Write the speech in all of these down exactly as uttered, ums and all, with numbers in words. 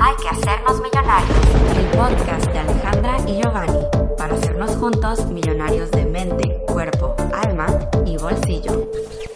Hay que hacernos millonarios, el podcast de Alejandra y Giovanni, para hacernos juntos millonarios de mente, cuerpo, alma y bolsillo.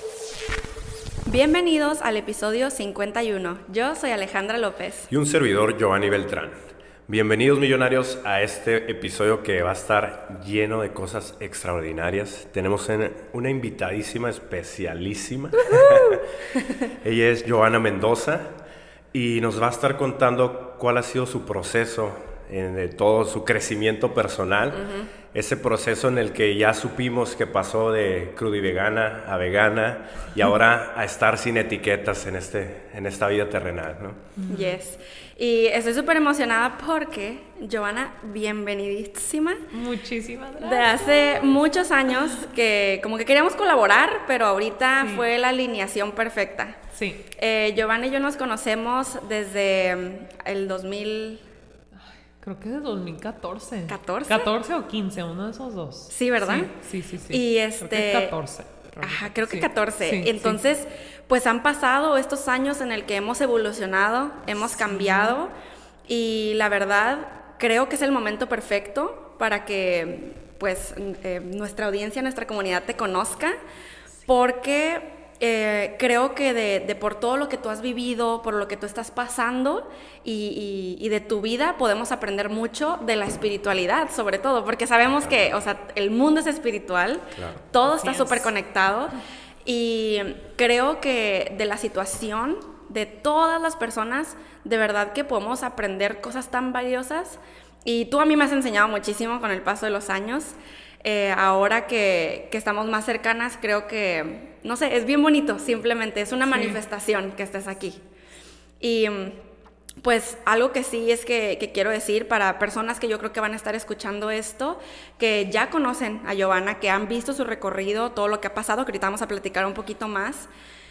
Bienvenidos al episodio cincuenta y uno. Yo soy Alejandra López. Y un servidor, Giovanni Beltrán. Bienvenidos millonarios a este episodio que va a estar lleno de cosas extraordinarias. Tenemos una invitadísima especialísima. Uh-huh. Ella es Joana Mendoza y nos va a estar contando cuál ha sido su proceso, en de todo su crecimiento personal. Uh-huh. Ese proceso en el que ya supimos que pasó de crudivegana a vegana y ahora a estar sin etiquetas en, este, en esta vida terrenal, ¿no? Yes. Y estoy súper emocionada porque, Joana, bienvenidísima. Muchísimas gracias. De hace muchos años que como que queríamos colaborar, pero ahorita sí. fue la alineación perfecta. Sí. Eh, Giovanna y yo nos conocemos desde el dos mil... Creo que es de dos mil catorce. ¿catorce? catorce o quince, uno de esos dos. Sí, ¿verdad? Sí, sí, sí. sí. Y este... Creo que catorce. Ajá, creo que sí. catorce. Sí, Entonces, sí. pues han pasado estos años en el que hemos evolucionado, hemos sí. cambiado y la verdad creo que es el momento perfecto para que pues eh, nuestra audiencia, nuestra comunidad te conozca, sí. porque... Eh, creo que de, de por todo lo que tú has vivido, por lo que tú estás pasando y, y, y de tu vida podemos aprender mucho de la espiritualidad, sobre todo, porque sabemos que, o sea, el mundo es espiritual, claro. todo está súper conectado y creo que de la situación de todas las personas, de verdad que podemos aprender cosas tan valiosas y tú a mí me has enseñado muchísimo con el paso de los años. Eh, ahora que, que estamos más cercanas, creo que, no sé, es bien bonito, simplemente, es una sí. manifestación que estés aquí. Y pues algo que sí es que, que quiero decir para personas que yo creo que van a estar escuchando esto, que ya conocen a Giovanna, que han visto su recorrido, todo lo que ha pasado, que ahorita vamos a platicar un poquito más.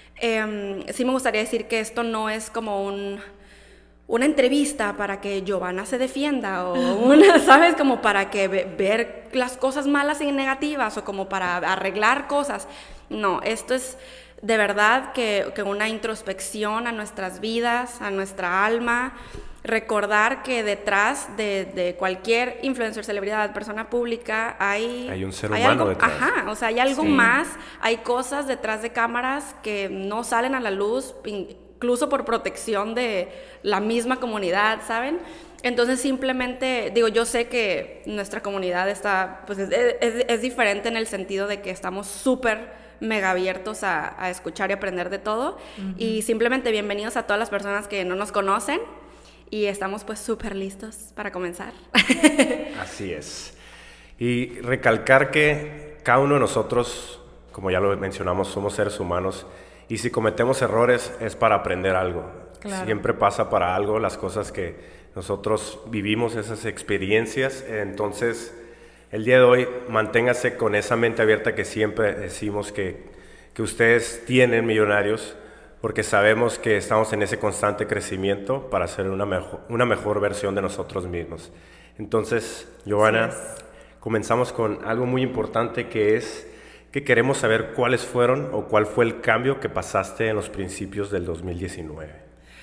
Eh, sí me gustaría decir que esto no es como un... una entrevista para que Giovanna se defienda o una, ¿sabes? Como para que ve, ver las cosas malas y negativas o como para arreglar cosas. No, esto es de verdad que, que una introspección a nuestras vidas, a nuestra alma, recordar que detrás de, de cualquier influencer, celebridad, persona pública hay... Hay un ser hay humano algo, detrás. Ajá, o sea, hay algo sí. más, hay cosas detrás de cámaras que no salen a la luz, incluso por protección de la misma comunidad, ¿saben? Entonces simplemente, digo, yo sé que nuestra comunidad está, pues es, es, es diferente en el sentido de que estamos súper mega abiertos a, a escuchar y aprender de todo. Uh-huh. Y simplemente bienvenidos a todas las personas que no nos conocen y estamos pues súper listos para comenzar. Así es. Y recalcar que cada uno de nosotros, como ya lo mencionamos, somos seres humanos. Y si cometemos errores es para aprender algo. Claro. Siempre pasa para algo las cosas que nosotros vivimos, esas experiencias. Entonces, el día de hoy, manténgase con esa mente abierta que siempre decimos que, que ustedes tienen, millonarios, porque sabemos que estamos en ese constante crecimiento para ser una mejor, una mejor versión de nosotros mismos. Entonces, Giovanna, sí comenzamos con algo muy importante que es... que queremos saber cuáles fueron o cuál fue el cambio que pasaste en los principios del dos mil diecinueve.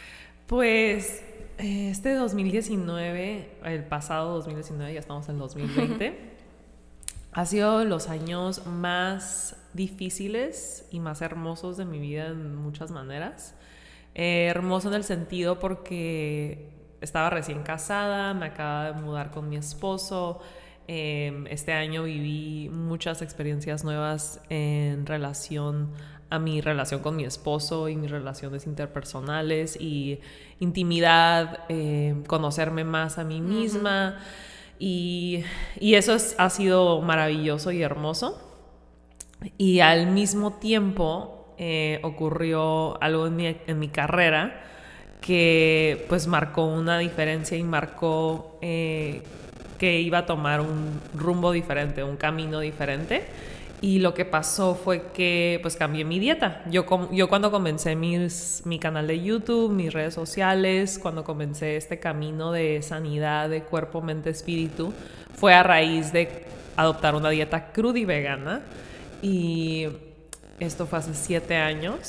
Pues este dos mil diecinueve, el pasado dos mil diecinueve, ya estamos en dos mil veinte, ha sido los años más difíciles y más hermosos de mi vida en muchas maneras. Eh, hermoso en el sentido porque estaba recién casada, me acababa de mudar con mi esposo. Este año viví muchas experiencias nuevas en relación a mi relación con mi esposo y mis relaciones interpersonales y intimidad, eh, conocerme más a mí misma. Uh-huh. y, y eso es, ha sido maravilloso y hermoso. Y al mismo tiempo eh, ocurrió algo en mi, en mi carrera que pues marcó una diferencia y marcó... Eh, que iba a tomar un rumbo diferente, un camino diferente. Y lo que pasó fue que pues cambié mi dieta. Yo, yo cuando comencé mis, mi canal de YouTube, mis redes sociales, cuando comencé este camino de sanidad de cuerpo, mente, espíritu, fue a raíz de adoptar una dieta crudivegana. Y esto fue hace siete años.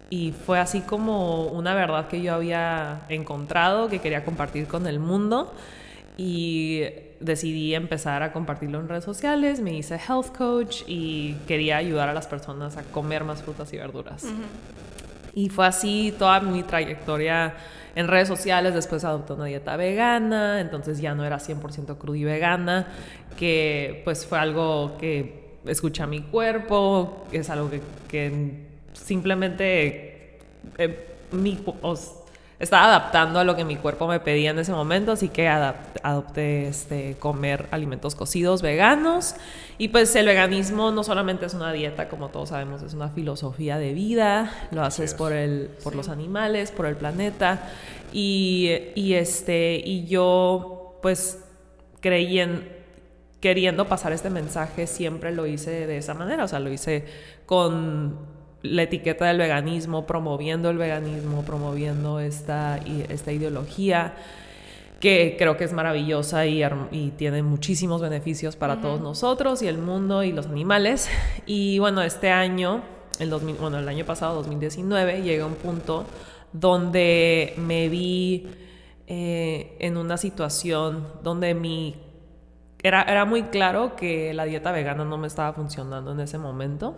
y fue así como una verdad que yo había encontrado, que quería compartir con el mundo, y decidí empezar a compartirlo en redes sociales. Me hice health coach y quería ayudar a las personas a comer más frutas y verduras. Uh-huh. Y fue así toda mi trayectoria en redes sociales. Después adopté una dieta vegana, entonces ya no era cien por ciento cruda y vegana, que pues fue algo que escuché a mi cuerpo, es algo que, que simplemente eh, mi, os, estaba adaptando a lo que mi cuerpo me pedía en ese momento, así que adapt, adopté este, comer alimentos cocidos veganos. Y pues el veganismo no solamente es una dieta, como todos sabemos, es una filosofía de vida. Lo haces por, el, por sí. los animales, por el planeta. Y, y, este, y yo pues creí en, queriendo pasar este mensaje, siempre lo hice de esa manera. O sea, lo hice con la etiqueta del veganismo, promoviendo el veganismo, promoviendo esta, esta ideología que creo que es maravillosa y, y tiene muchísimos beneficios para uh-huh. todos nosotros y el mundo y los animales. Y bueno, este año, el, dos mil, bueno, el año pasado, dos mil diecinueve, llegué a un punto donde me vi eh, en una situación donde mi, era, era muy claro que la dieta vegana no me estaba funcionando en ese momento.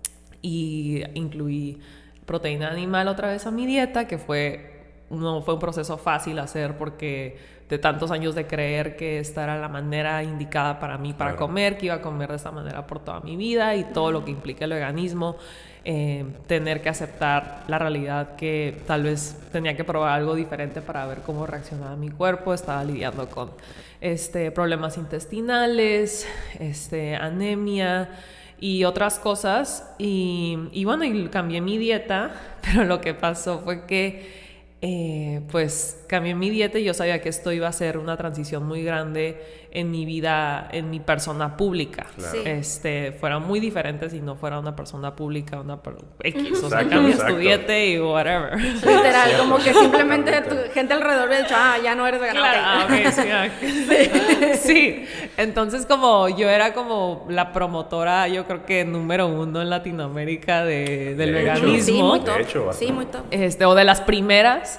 Y incluí proteína animal otra vez a mi dieta, que fue, no fue un proceso fácil hacer porque de tantos años de creer que esta era la manera indicada para mí para claro. comer, que iba a comer de esta manera por toda mi vida y todo lo que implica el veganismo, eh, tener que aceptar la realidad que tal vez tenía que probar algo diferente para ver cómo reaccionaba mi cuerpo. Estaba lidiando con este, problemas intestinales, este, anemia y otras cosas, y, y bueno, y cambié mi dieta, pero lo que pasó fue que eh, pues cambié mi dieta y yo sabía que esto iba a ser una transición muy grande en mi vida, en mi persona pública. Claro. Sí. Este, fuera muy diferente si no fuera una persona pública, una per- X, exacto, o sea, cambias exacto. tu dieta y whatever. Literal, sí, como que simplemente tu gente alrededor le ha dicho, ah, ya no eres vegana. Claro, okay. Okay, sí, sí. Sí, entonces como yo era como la promotora, yo creo que número uno en Latinoamérica de, del de veganismo. Sí, muy top. De hecho, sí, muy top. Este, o de las primeras.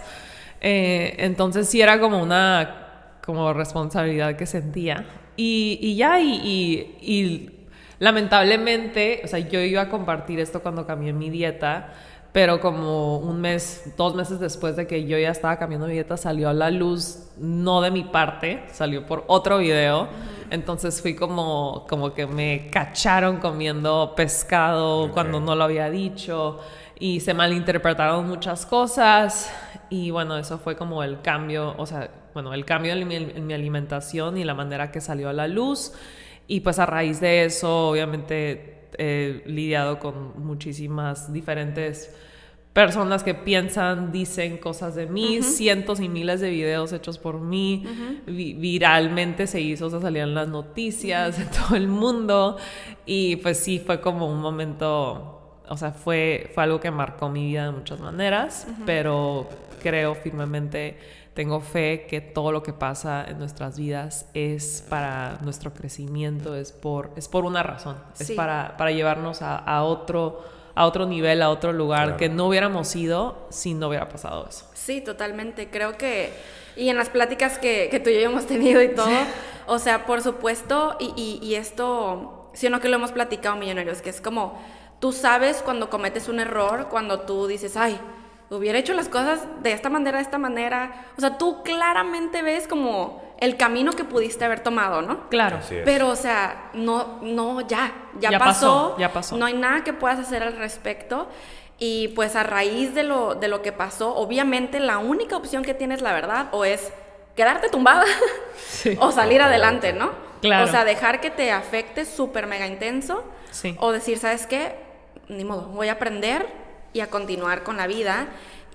Eh, entonces sí era como una como responsabilidad que sentía y, y ya y, y, y lamentablemente, o sea, yo iba a compartir esto cuando cambié mi dieta, pero como un mes, dos meses después de que yo ya estaba cambiando mi dieta, salió a la luz, no de mi parte, salió por otro video. Uh-huh. Entonces fui como, como que me cacharon comiendo pescado okay. cuando no lo había dicho y se malinterpretaron muchas cosas. Y bueno, eso fue como el cambio, o sea, bueno, el cambio en mi, en mi alimentación y la manera que salió a la luz. Y pues a raíz de eso, obviamente, he lidiado con muchísimas diferentes personas que piensan, dicen cosas de mí, uh-huh. cientos y miles de videos hechos por mí, uh-huh. vi- viralmente se hizo, o sea, salían las noticias uh-huh. de todo el mundo. Y pues sí, fue como un momento, o sea, fue, fue algo que marcó mi vida de muchas maneras, uh-huh. pero creo firmemente, tengo fe que todo lo que pasa en nuestras vidas es para nuestro crecimiento, es por, es por una razón, sí. es para, para llevarnos a, a, otro, a otro nivel, a otro lugar claro. que no hubiéramos ido si no hubiera pasado eso. Sí, totalmente. Creo que, y en las pláticas que, que tú y yo hemos tenido y todo, o sea, por supuesto, y, y, y esto, si no que lo hemos platicado, millonarios, que es como, tú sabes cuando cometes un error, cuando tú dices, ay, hubiera hecho las cosas de esta manera, de esta manera. O sea, tú claramente ves como el camino que pudiste haber tomado, ¿no? Claro. Pero, o sea, no, no, ya, ya, ya pasó, pasó. Ya pasó. No hay nada que puedas hacer al respecto. Y pues a raíz de lo, de lo que pasó, obviamente la única opción que tienes, la verdad, o es quedarte tumbada sí. o salir adelante, ¿no? Claro. O sea, dejar que te afecte súper mega intenso. Sí. O decir, ¿sabes qué? Ni modo, voy a aprender y a continuar con la vida.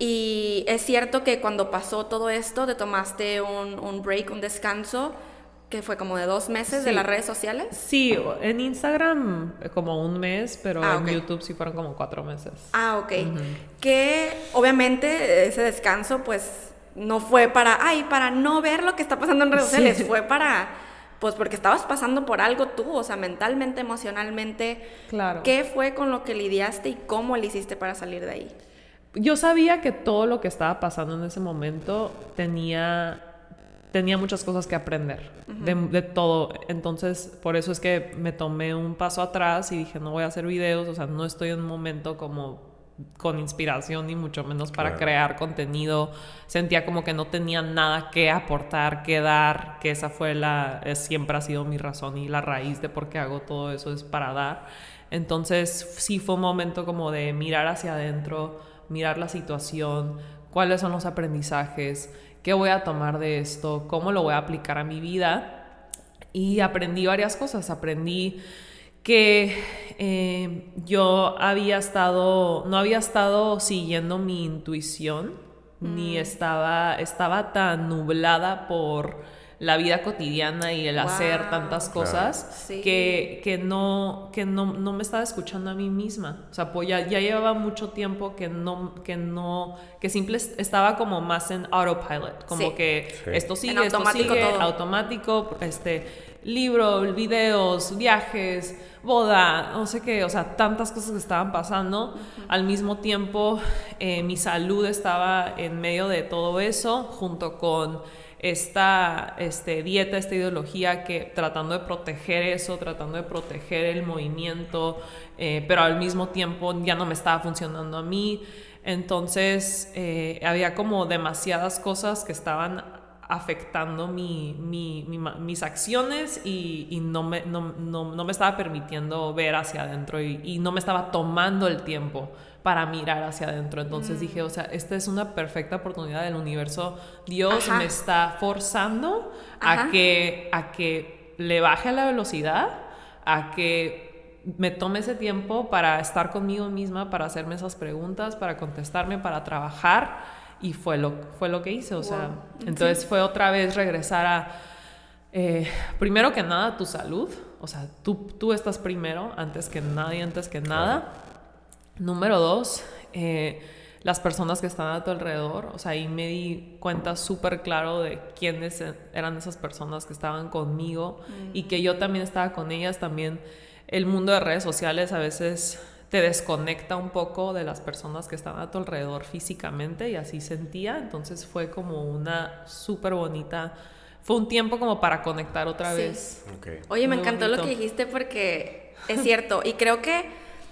Y es cierto que cuando pasó todo esto, te tomaste un, un break, un descanso, que fue como de dos meses sí. de las redes sociales. Sí, en Instagram como un mes, pero ah, en okay. YouTube sí fueron como cuatro meses. Ah, ok. Uh-huh. Que obviamente ese descanso pues no fue para, ay, para no ver lo que está pasando en redes sí. sociales, fue para... Pues porque estabas pasando por algo tú, o sea, mentalmente, emocionalmente. Claro. ¿Qué fue con lo que lidiaste y cómo le hiciste para salir de ahí? yo sabía que todo lo que estaba pasando en ese momento tenía, tenía muchas cosas que aprender, uh-huh. de, de todo. Entonces, por eso es que me tomé un paso atrás y dije, no voy a hacer videos, o sea, no estoy en un momento como con inspiración ni mucho menos para claro. crear contenido. Sentía como que no tenía nada que aportar, que dar, que esa fue la, es, siempre ha sido mi razón y la raíz de por qué hago todo eso es para dar. Entonces sí fue un momento como de mirar hacia adentro, mirar la situación, cuáles son los aprendizajes, qué voy a tomar de esto, cómo lo voy a aplicar a mi vida. Y aprendí varias cosas. Aprendí que eh, yo había estado, no había estado siguiendo mi intuición, mm. ni estaba, estaba tan nublada por la vida cotidiana y el wow. hacer tantas cosas claro. sí. que, que, no, que no, no me estaba escuchando a mí misma. O sea, pues ya, ya llevaba mucho tiempo que no, que no, que simple estaba como más en autopilot, como sí. que sí. esto sigue, esto sigue, todo. automático, este... libros, videos, viajes, boda, no sé qué, o sea, tantas cosas que estaban pasando. Uh-huh. Al mismo tiempo, eh, mi salud estaba en medio de todo eso, junto con esta este, dieta, esta ideología, que tratando de proteger eso, tratando de proteger el movimiento, eh, pero al mismo tiempo ya no me estaba funcionando a mí. Entonces, eh, había como demasiadas cosas que estaban afectando mi, mi, mi, mis acciones y, y no, me, no, no, no me estaba permitiendo ver hacia adentro y, y no me estaba tomando el tiempo para mirar hacia adentro. Entonces mm. dije, o sea, esta es una perfecta oportunidad del universo. Dios Ajá. me está forzando a que, a que le baje la velocidad, a que me tome ese tiempo para estar conmigo misma, para hacerme esas preguntas, para contestarme, para trabajar. Y fue lo, fue lo que hice, o wow. sea, entonces sí. fue otra vez regresar a, eh, primero que nada, tu salud, o sea, tú, tú estás primero, antes que nadie, antes que nada. Número dos, eh, las personas que están a tu alrededor, o sea, ahí me di cuenta súper claro de quiénes eran esas personas que estaban conmigo mm. y que yo también estaba con ellas. También el mundo de redes sociales a veces te desconecta un poco de las personas que están a tu alrededor físicamente, y así sentía. Entonces fue como una súper bonita, fue un tiempo como para conectar otra sí. vez. Okay. Oye, me Muy encantó bonito. Lo que dijiste, porque es cierto, y creo que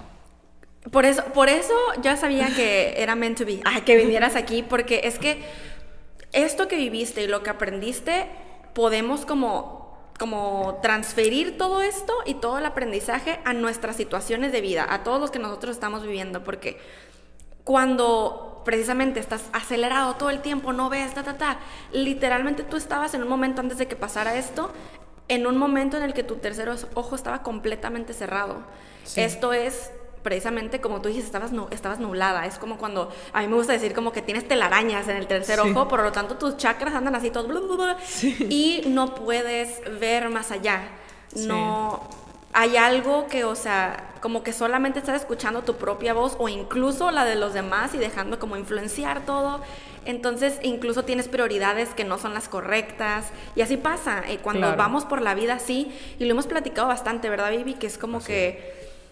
por eso, por eso yo sabía que era meant to be, ah, que vinieras aquí, porque es que esto que viviste y lo que aprendiste, podemos como... como transferir todo esto y todo el aprendizaje a nuestras situaciones de vida, a todos los que nosotros estamos viviendo, porque cuando precisamente estás acelerado todo el tiempo, no ves, ta, ta, ta, literalmente tú estabas en un momento antes de que pasara esto, en un momento en el que tu tercer ojo estaba completamente cerrado. Sí. Esto es... precisamente como tú dijiste, estabas, nu- estabas nublada. Es como cuando, a mí me gusta decir como que tienes telarañas en el tercer sí. ojo, por lo tanto tus chakras andan así todos blu, blu, blu, sí. y no puedes ver más allá. Sí. No hay algo que, o sea, como que solamente estás escuchando tu propia voz o incluso la de los demás y dejando como influenciar todo. Entonces incluso tienes prioridades que no son las correctas, y así pasa eh, cuando claro. vamos por la vida así, y lo hemos platicado bastante, ¿verdad, Vivi? Que es como así. Que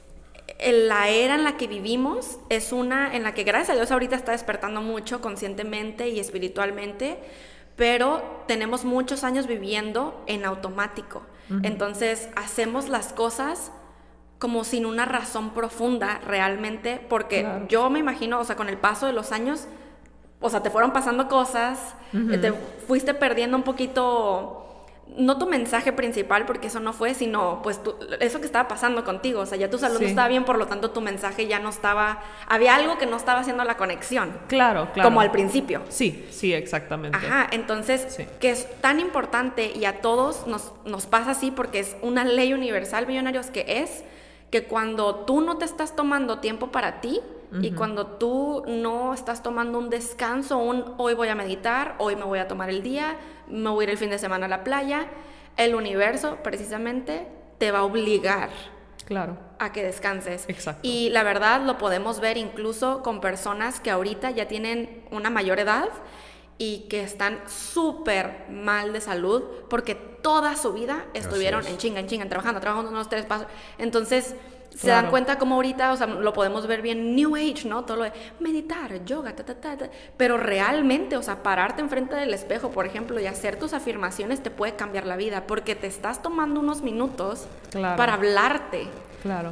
la era en la que vivimos es una en la que, gracias a Dios, ahorita está despertando mucho conscientemente y espiritualmente, pero tenemos muchos años viviendo en automático. Uh-huh. Entonces hacemos las cosas como sin una razón profunda realmente, porque claro. yo me imagino, o sea, con el paso de los años, o sea, te fueron pasando cosas, uh-huh. te fuiste perdiendo un poquito... no tu mensaje principal, porque eso no fue, sino pues tu, eso que estaba pasando contigo, o sea, ya tu salud sí. no estaba bien, por lo tanto tu mensaje ya no estaba, había algo que no estaba haciendo la conexión. Claro, claro. Como al principio. Sí, sí, exactamente. Ajá, entonces, sí. que es tan importante, y a todos nos, nos pasa así, porque es una ley universal, millonarios, que es que cuando tú no te estás tomando tiempo para ti, uh-huh. y cuando tú no estás tomando un descanso, un hoy voy a meditar, hoy me voy a tomar el día, me voy a ir el fin de semana a la playa, el universo precisamente te va a obligar claro. a que descanses. Exacto. Y la verdad lo podemos ver incluso con personas que ahorita ya tienen una mayor edad y que están súper mal de salud porque toda su vida estuvieron en chinga, en chinga, trabajando, trabajando unos tres pasos. Entonces, Se dan cuenta como ahorita, o sea, lo podemos ver bien New Age, ¿no? Todo lo de meditar, yoga, ta, ta, ta, ta. Pero realmente, o sea, pararte enfrente del espejo, por ejemplo, y hacer tus afirmaciones te puede cambiar la vida, porque te estás tomando unos minutos Claro. para hablarte. Claro.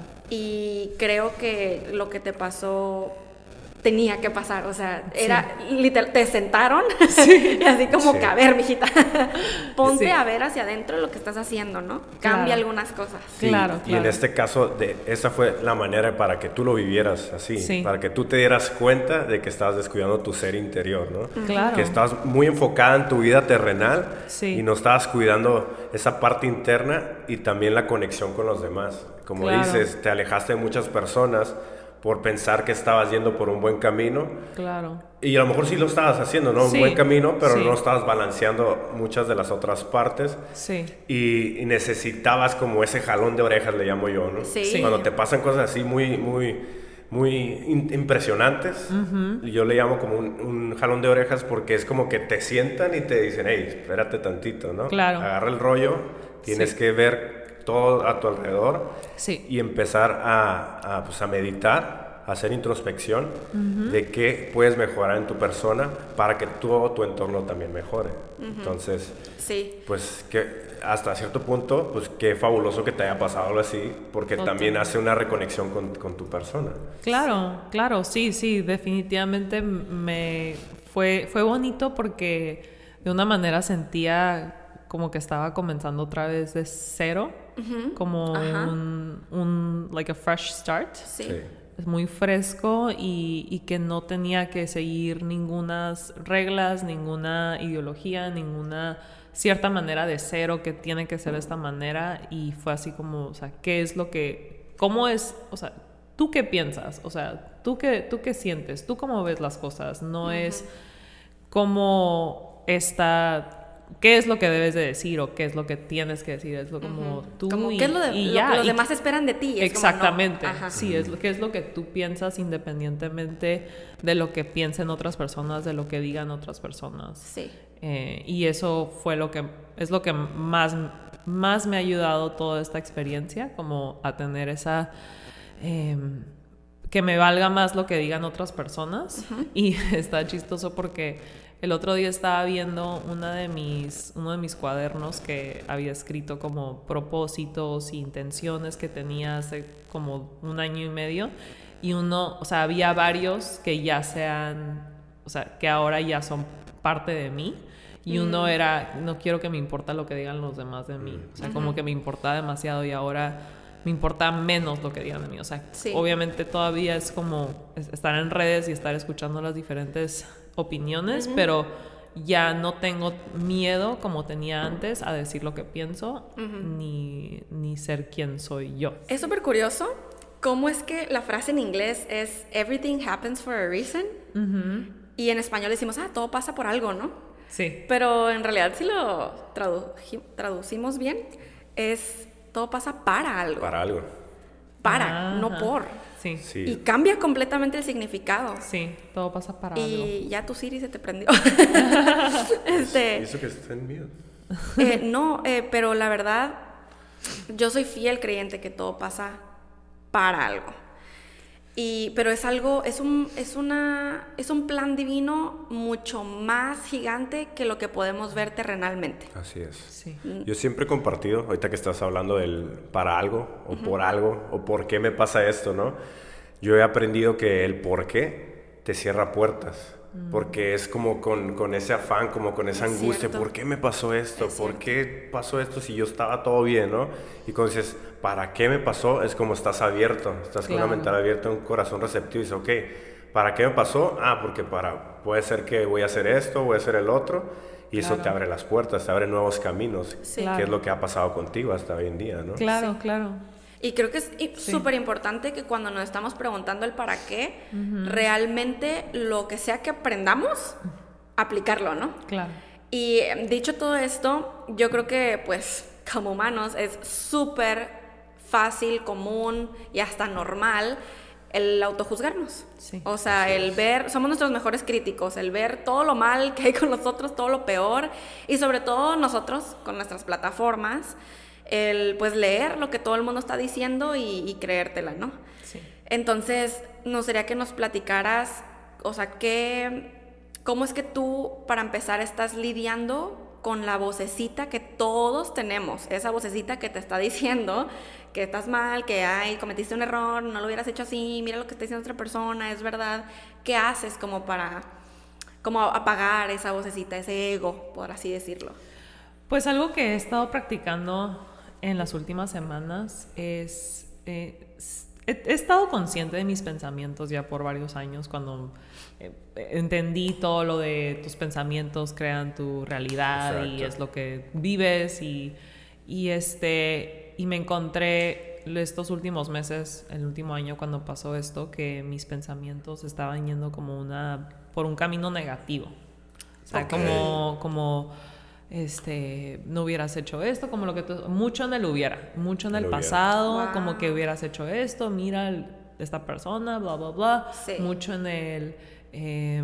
Y creo que lo que te pasó tenía que pasar, o sea, era sí. literal, te sentaron sí. y así como sí. que, a ver, mijita, ponte sí. a ver hacia adentro lo que estás haciendo, ¿no? Cambia claro. algunas cosas. Sí, claro, claro. Y en este caso, de, esa fue la manera para que tú lo vivieras así, sí. para que tú te dieras cuenta de que estabas descuidando tu ser interior, ¿no? Claro. Que estabas muy enfocada en tu vida terrenal sí. y no estabas cuidando esa parte interna y también la conexión con los demás. Como claro. dices, te alejaste de muchas personas por pensar que estabas yendo por un buen camino. Claro. Y a lo mejor sí lo estabas haciendo, ¿no? Sí. Un buen camino, pero sí. no estabas balanceando muchas de las otras partes. Sí. Y, y necesitabas como ese jalón de orejas, le llamo yo, ¿no? Sí. sí. Cuando te pasan cosas así muy, muy, muy in- impresionantes, uh-huh. yo le llamo como un, un jalón de orejas porque es como que te sientan y te dicen, hey, espérate tantito, ¿no? Claro. Agarra el rollo, tienes sí. que ver todo a tu alrededor sí. y empezar a, a, pues, a meditar, a hacer introspección uh-huh. de qué puedes mejorar en tu persona para que todo tu entorno también mejore. Uh-huh. Entonces, sí. pues que hasta cierto punto, pues qué fabuloso que te haya pasado algo así, porque Total. también hace una reconexión con, con tu persona. Claro, claro, sí, sí, definitivamente me fue, fue bonito porque de una manera sentía como que estaba comenzando otra vez de cero, uh-huh. como un, un, like a fresh start. Sí. sí. Es muy fresco y, y que no tenía que seguir ninguna reglas, ninguna ideología, ninguna cierta manera de ser o que tiene que ser de esta manera. Y fue así como, o sea, ¿qué es lo que, cómo es, o sea, tú qué piensas? O sea, ¿tú qué, tú qué sientes? ¿Tú cómo ves las cosas? No uh-huh. es como esta... ¿Qué es lo que debes de decir o qué es lo que tienes que decir? Es lo como uh-huh. tú como y, qué es lo, de, y lo ya. que los y, demás esperan de ti. Es exactamente. Como no. Sí, es lo, qué es lo que tú piensas independientemente de lo que piensen otras personas, de lo que digan otras personas. Sí. Eh, y eso fue lo que es lo que más, más me ha ayudado toda esta experiencia, como a tener esa... Eh, que me valga más lo que digan otras personas. Uh-huh. Y está chistoso porque... El otro día estaba viendo una de mis, uno de mis cuadernos que había escrito como propósitos e intenciones que tenía hace como un año y medio. Y uno, o sea, había varios que ya sean, o sea, que ahora ya son parte de mí. Y uno mm. era, no quiero que me importa lo que digan los demás de mí. O sea, uh-huh. como que me importaba demasiado y ahora me importa menos lo que digan de mí. O sea, sí. obviamente todavía es como estar en redes y estar escuchando las diferentes opiniones, uh-huh. pero ya no tengo miedo como tenía antes a decir lo que pienso, uh-huh. ni, ni ser quien soy yo. Es súper curioso cómo es que la frase en inglés es everything happens for a reason, uh-huh. y en español decimos, ah, todo pasa por algo, ¿no? Sí. Pero en realidad si lo tradu- traducimos bien, es todo pasa para algo. Para algo. Para, ajá. no por. Sí. sí. Y cambia completamente el significado. Sí, todo pasa para y algo. Y ya tu Siri se te prendió. este, ¿Y eso que está en miedo? Eh, no, eh, pero la verdad, yo soy fiel creyente que todo pasa para algo. Y, pero es algo, es un, es una, es un plan divino mucho más gigante que lo que podemos ver terrenalmente. Así es. Sí. Yo siempre he compartido, ahorita que estás hablando del para algo, o uh-huh. por algo, o por qué me pasa esto, ¿no? Yo he aprendido que el por qué te cierra puertas. Mm. Porque es como con, con ese afán, como con esa angustia. Cierto. ¿Por qué me pasó esto? Es ¿Por cierto. qué pasó esto si yo estaba todo bien, no? Y cuando dices, ¿para qué me pasó? Es como estás abierto, estás claro. con una mental abierta, un corazón receptivo y dices, ok, ¿para qué me pasó? Ah, porque para, puede ser que voy a hacer esto, voy a hacer el otro. Y claro. eso te abre las puertas, te abre nuevos caminos. Sí. Claro. Que es lo que ha pasado contigo hasta hoy en día, ¿no? Claro, sí. claro. Y creo que es súper sí. importante que cuando nos estamos preguntando el para qué, uh-huh. realmente lo que sea que aprendamos, aplicarlo, ¿no? Claro. Y dicho todo esto, yo creo que pues como humanos es súper fácil, común y hasta normal el autojuzgarnos. Sí. O sea, el ver, somos nuestros mejores críticos, el ver todo lo mal que hay con nosotros, todo lo peor, y sobre todo nosotros con nuestras plataformas. el pues leer lo que todo el mundo está diciendo y, y creértela, ¿no? Sí. Entonces, nos sería que nos platicaras, o sea, ¿qué, cómo es que tú, para empezar, estás lidiando con la vocecita que todos tenemos? Esa vocecita que te está diciendo que estás mal, que ay, cometiste un error, no lo hubieras hecho así, mira lo que está diciendo otra persona, es verdad. ¿Qué haces como para como apagar esa vocecita, ese ego, por así decirlo? Pues algo que he estado practicando en las últimas semanas es... Eh, he, he estado consciente de mis pensamientos ya por varios años, cuando eh, entendí todo lo de tus pensamientos crean tu realidad. Exacto. Y es lo que vives y, y, este, y me encontré estos últimos meses, el último año cuando pasó esto, que mis pensamientos estaban yendo como una, por un camino negativo. O sea, okay. como... como este, no hubieras hecho esto, como lo que tú, mucho en el hubiera, mucho en el, el pasado, wow. como que hubieras hecho esto, mira el, esta persona, bla, bla, bla, sí. mucho en el, eh,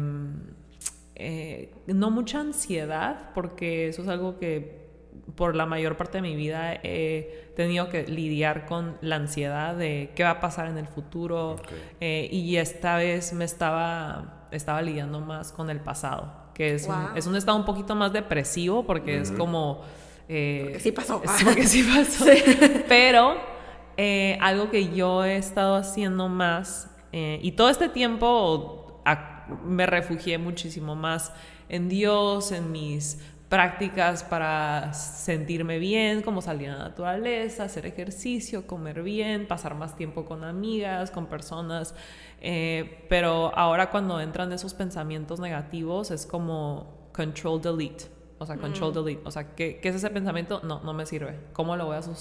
eh, no mucha ansiedad, porque eso es algo que por la mayor parte de mi vida he tenido que lidiar con la ansiedad de qué va a pasar en el futuro, okay. eh, y esta vez me estaba, estaba lidiando más con el pasado, que es, wow. un, es un estado un poquito más depresivo, porque uh-huh. es como... Eh, porque sí pasó. Es porque sí pasó. Sí. Pero eh, algo que yo he estado haciendo más, eh, y todo este tiempo a, me refugié muchísimo más en Dios, en mis prácticas para sentirme bien, como salir a la naturaleza, hacer ejercicio, comer bien, pasar más tiempo con amigas, con personas. Eh, pero ahora cuando entran esos pensamientos negativos es como control delete, o sea, control mm. delete, o sea, ¿qué, ¿qué es ese pensamiento? No, no me sirve. ¿Cómo lo voy a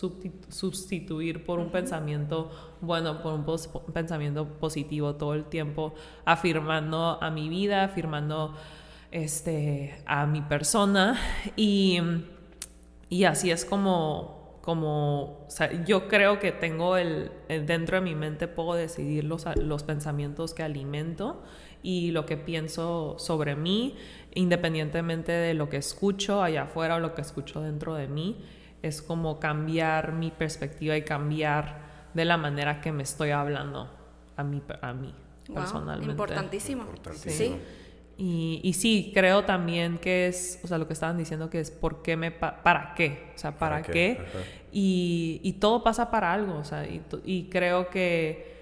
sustituir por un uh-huh. pensamiento bueno, por un pos- pensamiento positivo todo el tiempo, afirmando a mi vida, afirmando este, a mi persona? Y, y así es como... como, o sea, yo creo que tengo el, el dentro de mi mente puedo decidir los, los pensamientos que alimento y lo que pienso sobre mí, independientemente de lo que escucho allá afuera o lo que escucho dentro de mí. Es como cambiar mi perspectiva y cambiar de la manera que me estoy hablando a mí, a mí wow, personalmente. Importantísimo. Importantísimo. Sí. Y, y sí, creo también que es, o sea, lo que estaban diciendo que es ¿por qué me pa- para qué? O sea, ¿para, ¿Para qué? qué? Y, y todo pasa para algo, o sea, y, y creo que,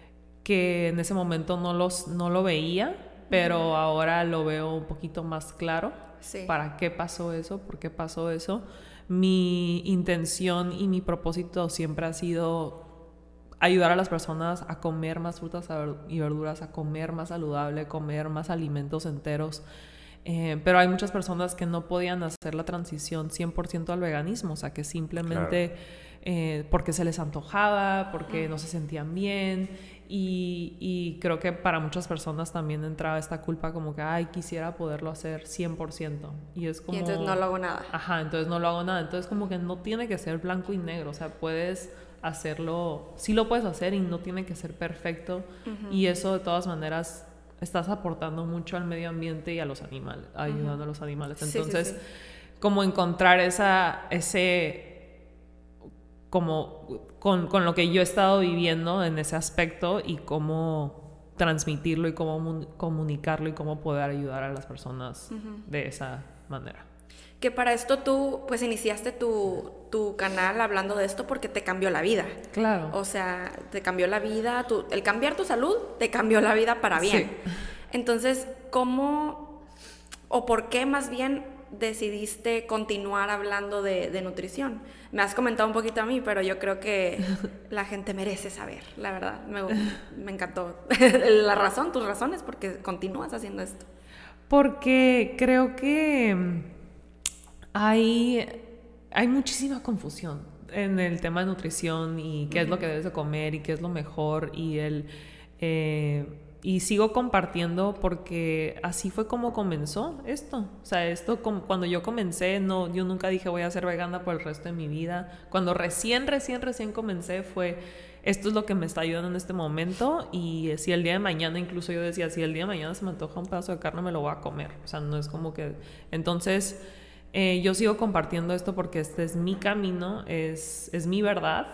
que en ese momento no, los, no lo veía, pero uh-huh. ahora lo veo un poquito más claro. Sí. ¿Para qué pasó eso? ¿Por qué pasó eso? Mi intención y mi propósito siempre ha sido ayudar a las personas a comer más frutas y verduras, a comer más saludable, comer más alimentos enteros. Eh, pero hay muchas personas que no podían hacer la transición cien por ciento al veganismo, o sea, que simplemente claro. eh, porque se les antojaba, porque no se sentían bien. Y, y creo que para muchas personas también entraba esta culpa como que, ay, quisiera poderlo hacer cien por ciento. Y es como... Y entonces no lo hago nada. Ajá, entonces no lo hago nada. Entonces como que no tiene que ser blanco y negro, o sea, puedes... hacerlo, sí lo puedes hacer y no tiene que ser perfecto. Uh-huh. Y eso de todas maneras estás aportando mucho al medio ambiente y a los animales, ayudando uh-huh. a los animales. Entonces, sí, sí, sí. como encontrar esa, ese, como con, con lo que yo he estado viviendo en ese aspecto y cómo transmitirlo y cómo mun- comunicarlo y cómo poder ayudar a las personas uh-huh. de esa manera. Que para esto tú, pues, iniciaste tu, tu canal hablando de esto porque te cambió la vida. Claro. O sea, te cambió la vida, tu, el cambiar tu salud te cambió la vida para bien. Sí. Entonces, ¿cómo o por qué más bien decidiste continuar hablando de, de nutrición? Me has comentado un poquito a mí, pero yo creo que la gente merece saber, la verdad. Me, me encantó la razón, tus razones, porque continúas haciendo esto. Porque creo que... Hay, hay muchísima confusión en el tema de nutrición y qué uh-huh. es lo que debes de comer y qué es lo mejor y el eh, y sigo compartiendo porque así fue como comenzó esto. O sea, esto com- cuando yo comencé, no, yo nunca dije voy a ser vegana por el resto de mi vida. Cuando recién, recién, recién comencé fue esto es lo que me está ayudando en este momento y si el día de mañana, incluso yo decía, si el día de mañana se me antoja un pedazo de carne me lo voy a comer. O sea, no es como que... Entonces... Eh, yo sigo compartiendo esto porque este es mi camino, es, es mi verdad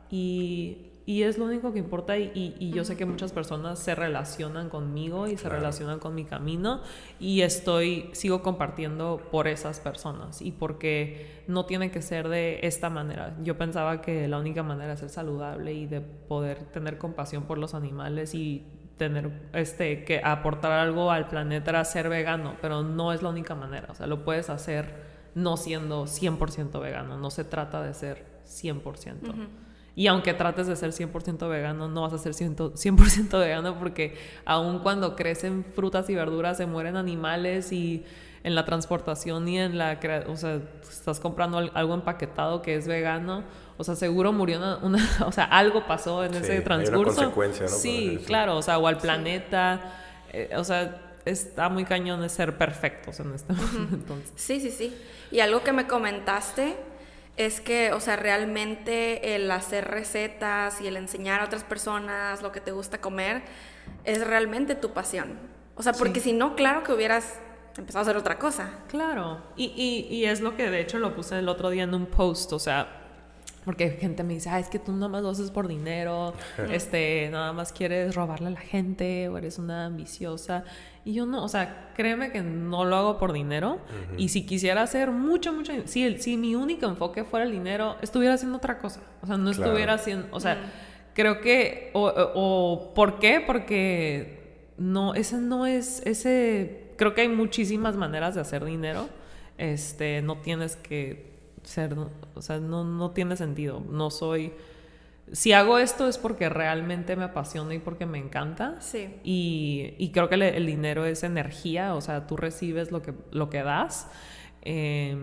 y, y es lo único que importa y, y, y yo sé que muchas personas se relacionan conmigo y se Claro. relacionan con mi camino y estoy, sigo compartiendo por esas personas y porque no tiene que ser de esta manera. Yo pensaba que la única manera de ser saludable y de poder tener compasión por los animales y tener este que aportar algo al planeta era ser vegano, pero no es la única manera. O sea, lo puedes hacer no siendo cien por ciento vegano. No se trata de ser cien por ciento. Uh-huh. Y aunque trates de ser cien por ciento vegano, no vas a ser cien por ciento vegano porque aun cuando crecen frutas y verduras se mueren animales y en la transportación y en la... O sea, estás comprando algo empaquetado que es vegano, o sea, seguro murió una... una o sea, algo pasó en sí, ese transcurso. Hay una consecuencia, ¿no? Sí, claro, o sea, o al planeta, sí. eh, o sea... Está muy cañón de ser perfectos en este momento. Entonces. Sí, sí, sí. Y algo que me comentaste es que, o sea, realmente el hacer recetas y el enseñar a otras personas lo que te gusta comer es realmente tu pasión. O sea, porque sí. si no, claro que hubieras empezado a hacer otra cosa. Claro. Y, y, y es lo que de hecho lo puse el otro día en un post, o sea... Porque gente me dice, ah, es que tú nada más lo haces por dinero, este, nada más quieres robarle a la gente, o eres una ambiciosa. Y yo no, o sea, créeme que no lo hago por dinero. Uh-huh. Y si quisiera hacer mucho, mucho, si, el, si mi único enfoque fuera el dinero, estuviera haciendo otra cosa. O sea, no claro. estuviera haciendo, o sea, uh-huh. creo que, o, o, o, ¿por qué? Porque no, ese no es, ese, creo que hay muchísimas maneras de hacer dinero. Este, no tienes que... ser, o sea, no, no tiene sentido. No soy... Si hago esto es porque realmente me apasiona y porque me encanta. Sí. Y, y creo que el, el dinero es energía, o sea, tú recibes lo que, lo que das. Eh,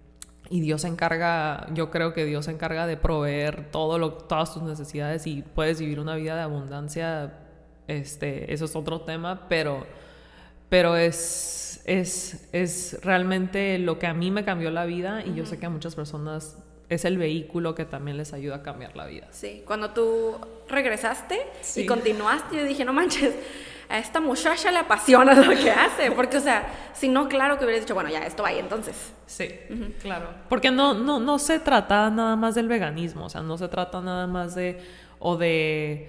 y Dios se encarga, yo creo que Dios se encarga de proveer todo lo, todas tus necesidades y puedes vivir una vida de abundancia. Este, eso es otro tema, pero, pero es... Es, es realmente lo que a mí me cambió la vida y uh-huh. yo sé que a muchas personas es el vehículo que también les ayuda a cambiar la vida. Sí, cuando tú regresaste sí. y continuaste, yo dije, no manches, a esta muchacha le apasiona lo que hace, porque, o sea, si no, claro que hubieras dicho, bueno, ya, esto va ahí, entonces. Sí, uh-huh. claro. Porque no, no, no se trata nada más del veganismo, o sea, no se trata nada más de, o de,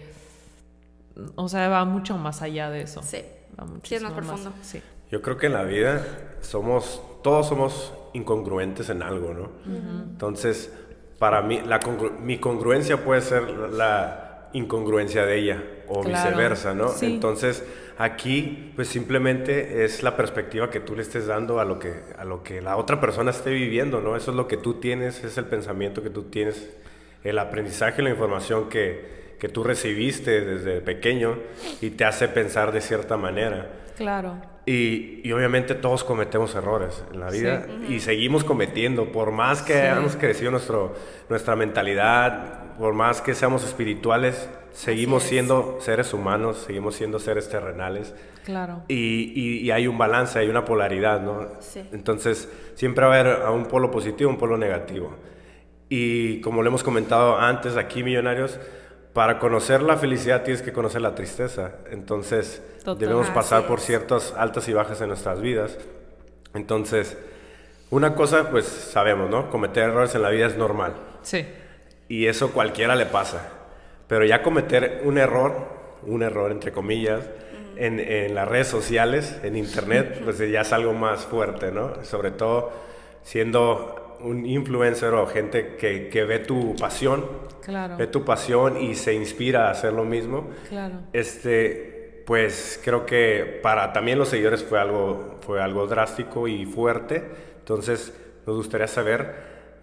o sea, va mucho más allá de eso. Sí, va sí es más profundo. Más, sí. Yo creo que en la vida somos, todos somos incongruentes en algo, ¿no? Uh-huh. Entonces, para mí, la congru- mi congruencia puede ser la incongruencia de ella, o claro. viceversa, ¿no? Sí. Entonces, aquí, pues simplemente es la perspectiva que tú le estés dando a lo que, a lo que la otra persona esté viviendo, ¿no? Eso es lo que tú tienes, es el pensamiento que tú tienes, el aprendizaje, la información que, que tú recibiste desde pequeño y te hace pensar de cierta manera. Claro. Y, y obviamente todos cometemos errores en la vida sí. uh-huh. y seguimos cometiendo, por más que sí. hayamos crecido nuestro, nuestra mentalidad, por más que seamos espirituales, seguimos siendo seres humanos, seguimos siendo seres terrenales. Claro. Y, y, y hay un balance, hay una polaridad, ¿no? Sí. Entonces, siempre va a haber un polo positivo y un polo negativo. Y como lo hemos comentado antes aquí, Millonarios, para conocer la felicidad tienes que conocer la tristeza. Entonces, Total. debemos pasar por ciertas altas y bajas en nuestras vidas. Entonces, una cosa, pues sabemos, ¿no? Cometer errores en la vida es normal. Sí. Y eso cualquiera le pasa. Pero ya cometer un error, un error entre comillas, uh-huh. en, en las redes sociales, en internet, pues ya es algo más fuerte, ¿no? Sobre todo siendo un influencer o gente que, que ve tu pasión, claro. ve tu pasión y se inspira a hacer lo mismo. Claro. Este, pues creo que para también los seguidores fue algo, fue algo drástico y fuerte. Entonces, nos gustaría saber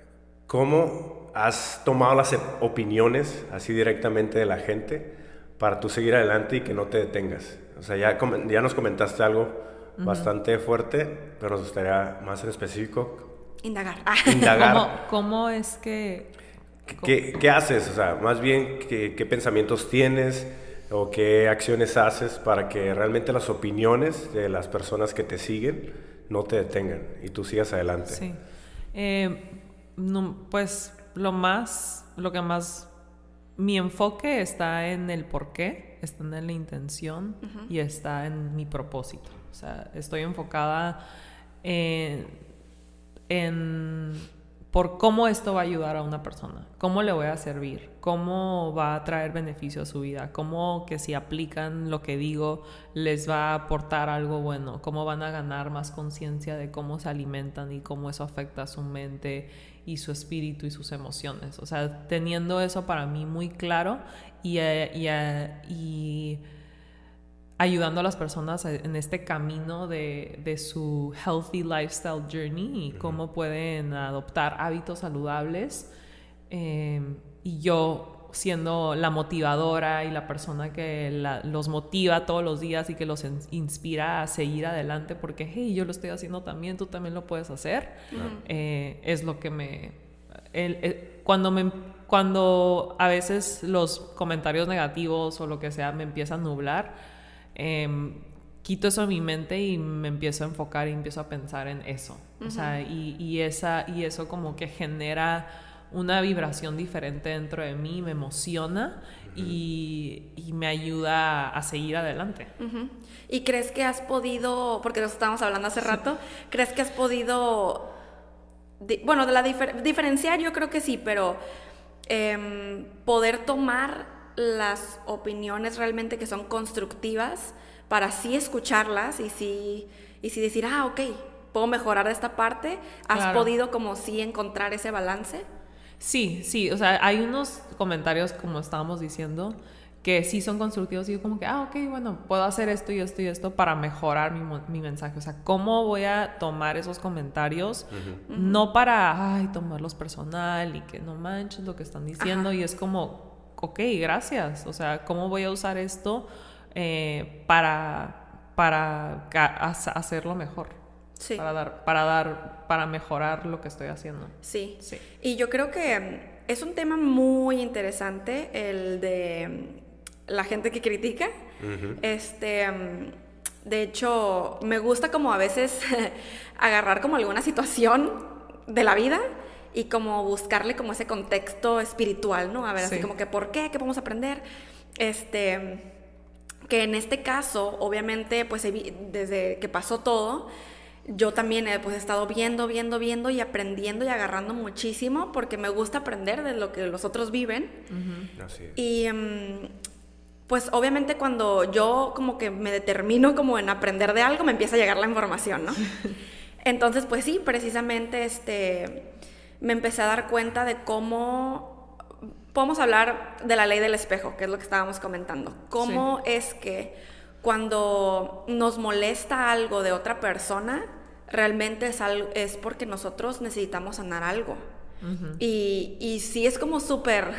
cómo has tomado las opiniones así directamente de la gente para tú seguir adelante y que no te detengas. O sea, ya, ya nos comentaste algo uh-huh. bastante fuerte, pero nos gustaría más en específico Indagar. Indagar. ¿Cómo, cómo es que...? ¿Qué, ¿Qué haces? O sea, más bien, ¿qué, ¿qué pensamientos tienes o qué acciones haces para que realmente las opiniones de las personas que te siguen no te detengan y tú sigas adelante? Sí. Eh, no, pues lo más, lo que más... Mi enfoque está en el porqué, está en la intención uh-huh. y está en mi propósito. O sea, estoy enfocada en... en por cómo esto va a ayudar a una persona, cómo le voy a servir, cómo va a traer beneficio a su vida, cómo que si aplican lo que digo les va a aportar algo bueno, cómo van a ganar más conciencia de cómo se alimentan y cómo eso afecta a su mente y su espíritu y sus emociones. O sea, teniendo eso para mí muy claro y, eh, y, eh, y ayudando a las personas en este camino de, de su healthy lifestyle journey y cómo pueden adoptar hábitos saludables. Eh, y yo siendo la motivadora y la persona que la, los motiva todos los días y que los in, inspira a seguir adelante porque, hey, yo lo estoy haciendo también, tú también lo puedes hacer. Uh-huh. eh, es lo que me... El, el, cuando me... Cuando a veces los comentarios negativos o lo que sea me empiezan a nublar, Eh, quito eso de mi mente y me empiezo a enfocar y empiezo a pensar en eso. Uh-huh. O sea, y, y, esa, y eso como que genera una vibración diferente dentro de mí, me emociona uh-huh. y, y me ayuda a seguir adelante. Uh-huh. ¿Y crees que has podido, porque nos estábamos hablando hace rato, sí. crees que has podido, di, bueno, de la difer- diferenciar yo creo que sí, pero eh, poder tomar las opiniones realmente que son constructivas para sí escucharlas y sí, y sí decir, ah, ok, puedo mejorar de esta parte? ¿Has claro. podido como sí encontrar ese balance? Sí, sí, o sea, hay unos comentarios, como estábamos diciendo, que sí son constructivos y yo como que, ah, ok, bueno, puedo hacer esto y esto y esto para mejorar mi, mi mensaje. O sea, ¿cómo voy a tomar esos comentarios? Uh-huh. No para, ay, tomarlos personal y que no manches lo que están diciendo. Ajá. Y es como, ok, gracias. O sea, ¿cómo voy a usar esto eh, para, para hacerlo mejor? Sí. Para dar, para dar, para mejorar lo que estoy haciendo. Sí. sí. Y yo creo que es un tema muy interesante el de la gente que critica. Uh-huh. Este, de hecho, me gusta como a veces agarrar como alguna situación de la vida y como buscarle como ese contexto espiritual, ¿no? A ver, sí. así como que ¿por qué? ¿Qué podemos aprender? Este, que en este caso, obviamente, pues desde que pasó todo, yo también he pues, estado viendo, viendo, viendo y aprendiendo y agarrando muchísimo porque me gusta aprender de lo que los otros viven. Uh-huh. Así es. Y um, pues obviamente cuando yo como que me determino como en aprender de algo, me empieza a llegar la información, ¿no? Entonces, pues sí, precisamente este... me empecé a dar cuenta de cómo podemos hablar de la ley del espejo, que es lo que estábamos comentando. Cómo sí. es que cuando nos molesta algo de otra persona, realmente es, algo, es porque nosotros necesitamos sanar algo. Uh-huh. Y, y sí es como súper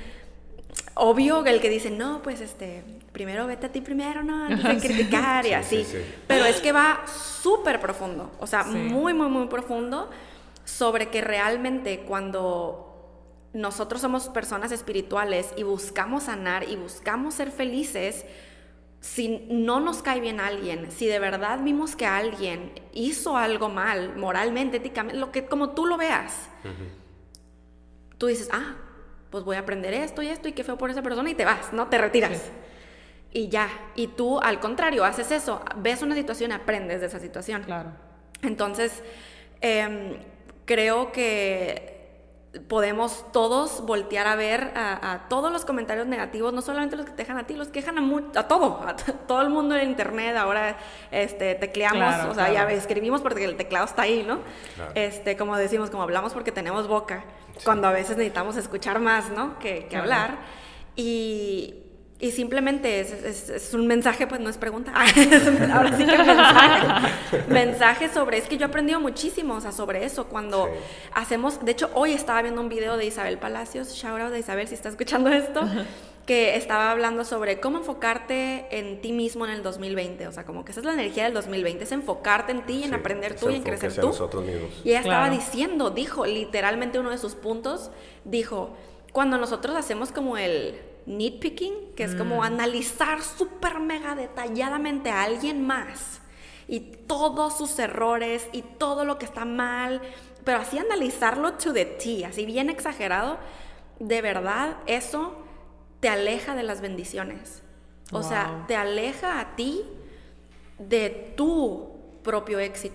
obvio el que dice, no, pues este, primero vete a ti primero, ¿no? Antes de criticar y así. Sí, sí, sí. Pero es que va súper profundo, o sea, sí. muy, muy, muy profundo, sobre que realmente cuando nosotros somos personas espirituales y buscamos sanar y buscamos ser felices, si no nos cae bien alguien, si de verdad vimos que alguien hizo algo mal, moralmente, éticamente, lo que, como tú lo veas, uh-huh. tú dices, ah, pues voy a aprender esto y esto y qué feo por esa persona y te vas, ¿no? Te retiras. Sí. Y ya, y tú al contrario, haces eso, ves una situación y aprendes de esa situación. Claro. Entonces, eh, creo que podemos todos voltear a ver a, a todos los comentarios negativos, no solamente los que te dejan a ti, los que dejan a, mu- a todo, a t- todo el mundo en internet. Ahora este, tecleamos, claro, o sea, claro. ya escribimos porque el teclado está ahí, ¿no? Claro. Este, como decimos, como hablamos porque tenemos boca, sí. cuando a veces necesitamos escuchar más, ¿no? Que, que claro. hablar. Y... Y simplemente es, es, es un mensaje, pues no es pregunta. Ahora sí que es mensaje. Mensaje sobre, es que yo he aprendido muchísimo, o sea, sobre eso. Cuando sí. hacemos, de hecho, hoy estaba viendo un video de Isabel Palacios, shout out de Isabel si está escuchando esto, que estaba hablando sobre cómo enfocarte en ti mismo en el dos mil veinte. O sea, como que esa es la energía del dos mil veinte, es enfocarte en ti, en sí, aprender tú y en crecer tú. Nosotros mismos. Y ella claro. estaba diciendo, dijo, literalmente uno de sus puntos, dijo, cuando nosotros hacemos como el nitpicking, que es mm. como analizar súper mega detalladamente a alguien más y todos sus errores y todo lo que está mal, pero así analizarlo to the T, así bien exagerado, de verdad eso te aleja de las bendiciones. O wow. sea, te aleja a ti de tu propio éxito.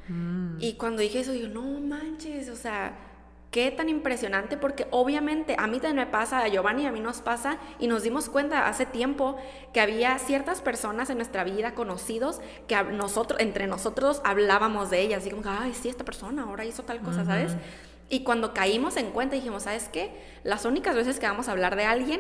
Mm. Y cuando dije eso, digo, no manches, o sea, qué tan impresionante, porque obviamente a mí también me pasa, a Giovanni y a mí nos pasa, y nos dimos cuenta hace tiempo que había ciertas personas en nuestra vida, conocidos, que a nosotros, entre nosotros hablábamos de ellas, así como, ay, sí, esta persona ahora hizo tal cosa, uh-huh. ¿sabes? Y cuando caímos en cuenta dijimos, ¿sabes qué? Las únicas veces que vamos a hablar de alguien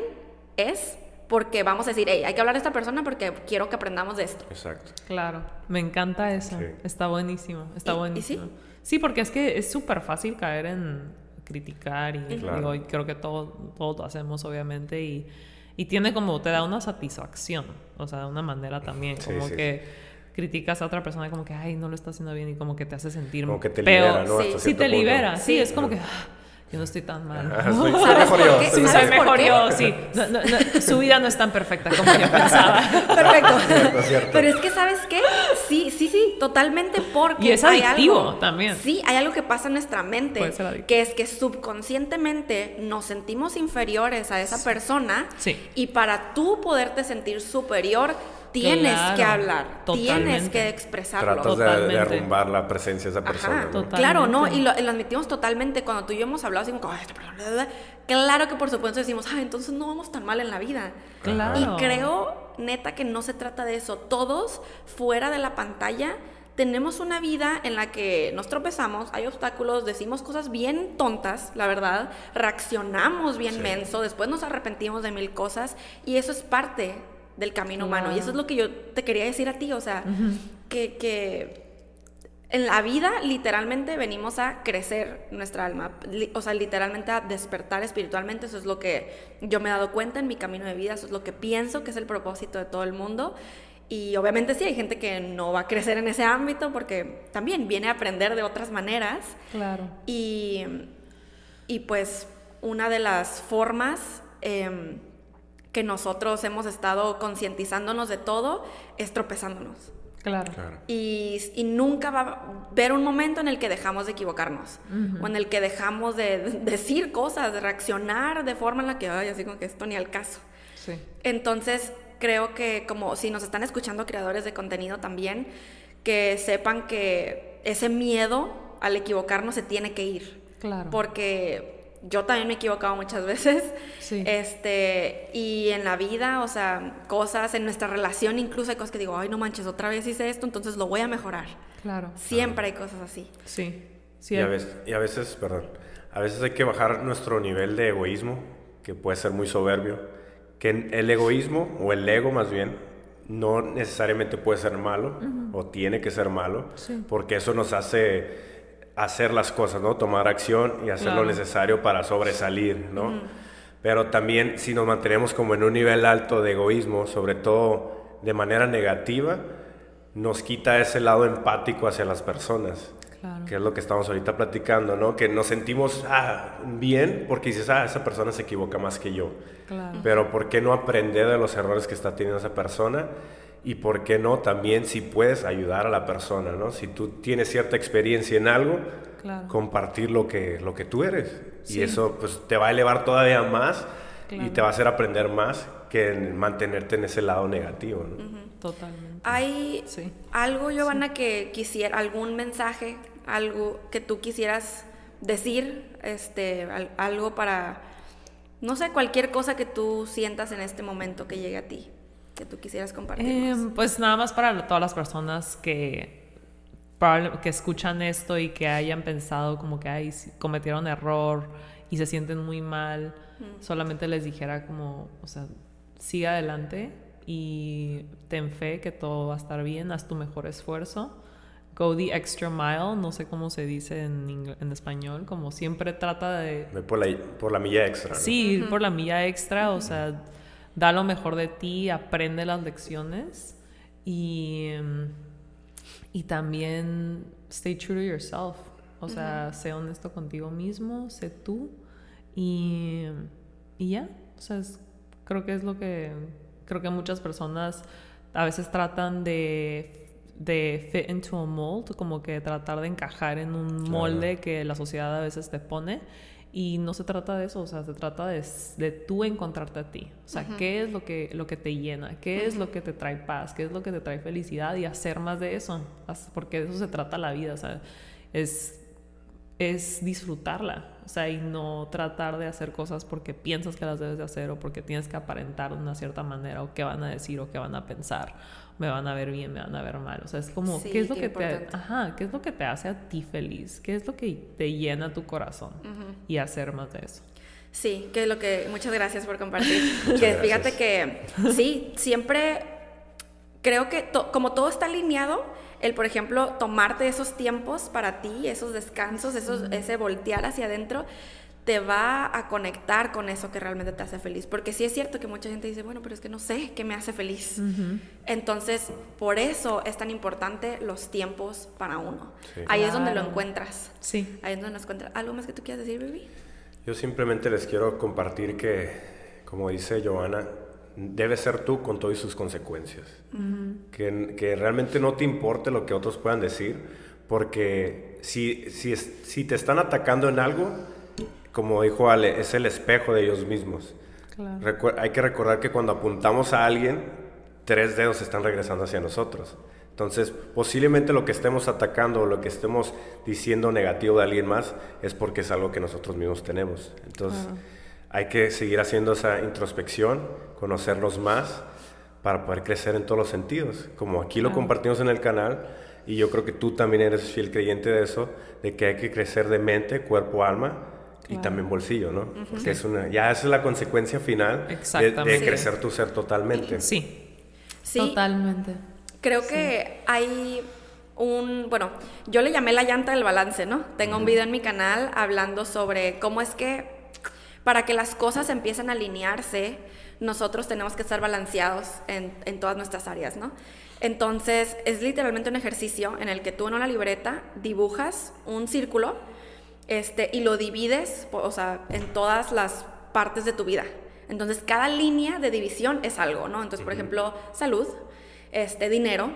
es porque vamos a decir, hey, hay que hablar de esta persona porque quiero que aprendamos de esto. Exacto. Claro, me encanta eso. Sí. Está buenísimo, está ¿Y, buenísimo. ¿y sí? Sí, porque es que es súper fácil caer en criticar y, claro. digo, y creo que todo, todo lo hacemos, obviamente, y, y tiene como, te da una satisfacción, o sea, de una manera también, sí, como sí, que sí. criticas a otra persona como que, ay, no lo está haciendo bien, y como que te hace sentir como que te peor. libera, ¿no? Sí, sí te punto. libera, sí, sí es como que... Ah, yo no estoy tan mal. Ajá, soy, soy mejor yo. Sí, soy mejor yo, sí. No, no, no, su vida no es tan perfecta como yo pensaba. Perfecto. Cierto, cierto. Pero es que, ¿sabes qué? Sí, sí, sí, totalmente, porque y es hay adictivo algo, también. Sí, hay algo que pasa en nuestra mente, Puede ser adictivo. que es que subconscientemente nos sentimos inferiores a esa sí. persona, sí. y para tú poderte sentir superior, tienes claro, que hablar, totalmente. tienes que expresarlo. Tratas de, de arrumbar la presencia de esa persona. Ajá, ¿no? claro, ¿no? Y lo, lo admitimos totalmente. Cuando tú y yo hemos hablado así como, ay, claro que por supuesto decimos, ay, entonces no vamos tan mal en la vida. Claro. Y creo, neta, que no se trata de eso. Todos, fuera de la pantalla, tenemos una vida en la que nos tropezamos, hay obstáculos, decimos cosas bien tontas, la verdad, reaccionamos bien sí. menso, después nos arrepentimos de mil cosas, y eso es parte del camino humano. Wow. Y eso es lo que yo te quería decir a ti, o sea, uh-huh. que, que en la vida literalmente venimos a crecer nuestra alma, o sea, literalmente a despertar espiritualmente. Eso es lo que yo me he dado cuenta en mi camino de vida, eso es lo que pienso que es el propósito de todo el mundo. Y obviamente sí, hay gente que no va a crecer en ese ámbito porque también viene a aprender de otras maneras. Claro. Y, y pues una de las formas eh, que nosotros hemos estado concientizándonos de todo es tropezándonos. Claro. claro. Y, y nunca va a haber un momento en el que dejamos de equivocarnos, uh-huh. o en el que dejamos de, de decir cosas, de reaccionar de forma en la que, ay, así como que esto ni al caso. Sí. Entonces, creo que como si nos están escuchando creadores de contenido también, que sepan que ese miedo al equivocarnos se tiene que ir. Claro. Porque yo también me he equivocado muchas veces. Sí. Este, y en la vida, o sea, cosas, en nuestra relación incluso hay cosas que digo, ay, no manches, otra vez hice esto, entonces lo voy a mejorar. Claro. Siempre hay cosas así. Sí. sí y, a veces, y a veces, perdón, a veces hay que bajar nuestro nivel de egoísmo, que puede ser muy soberbio, que el egoísmo, o el ego más bien, no necesariamente puede ser malo, uh-huh. o tiene que ser malo, sí. porque eso nos hace hacer las cosas, ¿no? Tomar acción y hacer claro. lo necesario para sobresalir, ¿no? Uh-huh. Pero también si nos mantenemos como en un nivel alto de egoísmo, sobre todo de manera negativa, nos quita ese lado empático hacia las personas. Claro. Que es lo que estamos ahorita platicando, ¿no? Que nos sentimos ah, bien porque dices, ah, esa persona se equivoca más que yo. Claro. Pero ¿por qué no aprender de los errores que está teniendo esa persona? Y ¿por qué no también si puedes ayudar a la persona, ¿no? Si tú tienes cierta experiencia en algo, claro. compartir lo que, lo que tú eres. Sí. Y eso pues te va a elevar todavía más, claro. y te va a hacer aprender más que en mantenerte en ese lado negativo, ¿no? Uh-huh. Totalmente. ¿Hay sí. algo, Giovanna, sí. que quisiera, algún mensaje, algo que tú quisieras decir, este, algo para, no sé, cualquier cosa que tú sientas en este momento que llegue a ti, que tú quisieras compartirnos? Eh, pues nada más para todas las personas que, para, que escuchan esto y que hayan pensado como que ay, cometieron error y se sienten muy mal, mm. solamente les dijera como, o sea, sigue adelante y ten fe que todo va a estar bien, haz tu mejor esfuerzo. Go the extra mile, no sé cómo se dice en, ingl- en español, como siempre trata de... Por la, por la milla extra, ¿no? Sí, ir uh-huh. por la milla extra, o sea, da lo mejor de ti, aprende las lecciones y, y también stay true to yourself, o sea, uh-huh. sé honesto contigo mismo, sé tú y, y ya, o sea, es, creo que es lo que, creo que muchas personas a veces tratan de... de fit into a mold, como que tratar de encajar en un molde claro. que la sociedad a veces te pone, Y no se trata de eso, o sea, se trata de, de tú encontrarte a ti. O sea, uh-huh. ¿qué es lo que, lo que te llena? ¿Qué uh-huh. es lo que te trae paz? ¿Qué es lo que te trae felicidad? Y hacer más de eso, porque de eso se trata la vida, o sea, es, es disfrutarla. O sea, y no tratar de hacer cosas porque piensas que las debes de hacer o porque tienes que aparentar de una cierta manera o qué van a decir o qué van a pensar. Me van a ver bien, me van a ver mal. O sea, es como, sí, ¿qué es lo que te, ajá, ¿qué es lo que te hace a ti feliz? ¿Qué es lo que te llena tu corazón? Uh-huh. Y hacer más de eso. Sí, que es lo que... Muchas gracias por compartir. Que fíjate que, sí, siempre creo que to, como todo está alineado, el, por ejemplo, tomarte esos tiempos para ti, esos descansos, esos, uh-huh. ese voltear hacia adentro, te va a conectar con eso que realmente te hace feliz. Porque sí es cierto que mucha gente dice, bueno, pero es que no sé qué me hace feliz. Uh-huh. Entonces, por eso es tan importante los tiempos para uno. Sí. Ahí claro. es donde lo encuentras. Sí. Ahí es donde lo encuentras. ¿Algo más que tú quieras decir, Baby? Yo simplemente les quiero compartir que, como dice Giovanna, debes ser tú con todas sus consecuencias. Uh-huh. Que, que realmente no te importe lo que otros puedan decir, porque si, si, es, si te están atacando en algo, como dijo Ale, es el espejo de ellos mismos. Claro. Recu- hay que recordar que cuando apuntamos a alguien, tres dedos están regresando hacia nosotros. Entonces, posiblemente lo que estemos atacando o lo que estemos diciendo negativo de alguien más es porque es algo que nosotros mismos tenemos. Entonces, claro. hay que seguir haciendo esa introspección, conocernos más para poder crecer en todos los sentidos. Como aquí lo claro. compartimos en el canal, y yo creo que tú también eres fiel creyente de eso, de que hay que crecer de mente, cuerpo, alma, y claro. también bolsillo, ¿no? Uh-huh. Porque es una, ya esa es la consecuencia final de, de crecer tu ser totalmente. Sí, sí. totalmente. Creo sí. que hay un... Bueno, yo le llamé la llanta del balance, ¿no? Tengo uh-huh. un video en mi canal hablando sobre cómo es que para que las cosas empiecen a alinearse, nosotros tenemos que estar balanceados en, en todas nuestras áreas, ¿no? Entonces, es literalmente un ejercicio en el que tú en una libreta dibujas un círculo Este, y lo divides, o sea, en todas las partes de tu vida. Entonces, cada línea de división es algo, ¿no? Entonces, por ejemplo, salud, este, dinero,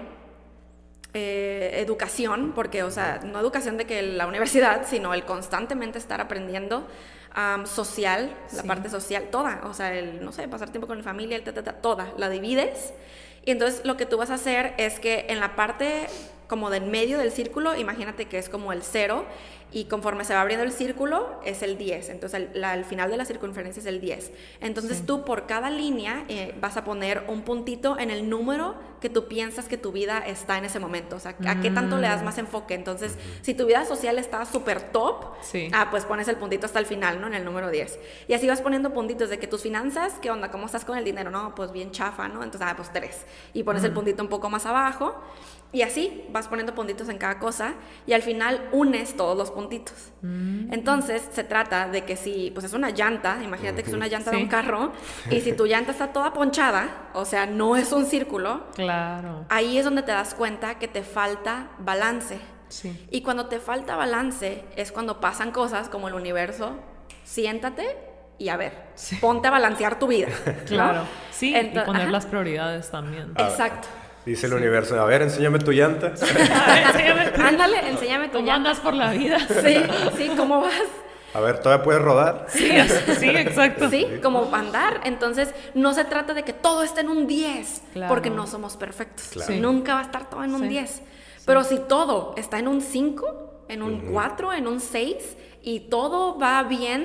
eh, educación, porque, o sea, no educación de que la universidad, sino el constantemente estar aprendiendo, um, social, sí. la parte social, toda, o sea, el, no sé, pasar tiempo con la familia, el ta, ta, ta, toda, la divides. Y entonces, lo que tú vas a hacer es que en la parte como de en medio del círculo, imagínate que es como el cero, y conforme se va abriendo el círculo es el diez, entonces el, la, el final de la circunferencia es el diez. Entonces sí. tú por cada línea eh, vas a poner un puntito en el número que tú piensas que tu vida está en ese momento, o sea, a mm. qué tanto le das más enfoque. Entonces, uh-huh. si tu vida social está súper top, sí. ah, pues pones el puntito hasta el final, ¿no? En el número diez. Y así vas poniendo puntitos de que tus finanzas, ¿qué onda? ¿Cómo estás con el dinero? No, pues bien chafa, ¿no? Entonces, ah, pues tres. Y pones uh-huh. el puntito un poco más abajo. Y así vas poniendo puntitos en cada cosa y al final unes todos los puntitos. Mm. Entonces se trata de que si pues es una llanta, imagínate uh-huh. que es una llanta sí. de un carro, y si tu llanta está toda ponchada, o sea, no es un círculo, claro. ahí es donde te das cuenta que te falta balance. Sí. Y cuando te falta balance es cuando pasan cosas como el universo, siéntate y a ver, sí. ponte a balancear tu vida. Claro, ¿no? sí, Entonces, y poner ajá. las prioridades también. Exacto. Dice el sí. universo, a ver, enséñame tu llanta. enséñame tu... Ándale, enséñame tu ¿Cómo llanta. andas por la vida? Sí, sí, ¿cómo vas? A ver, ¿todavía puedes rodar? Sí, sí, exacto. Sí, como andar. Entonces, no se trata de que todo esté en un diez, claro. porque no somos perfectos. Claro. Sí. Nunca va a estar todo en un sí. diez. Sí. Pero si todo está en un cinco, en un uh-huh. cuatro, en un seis, y todo va bien,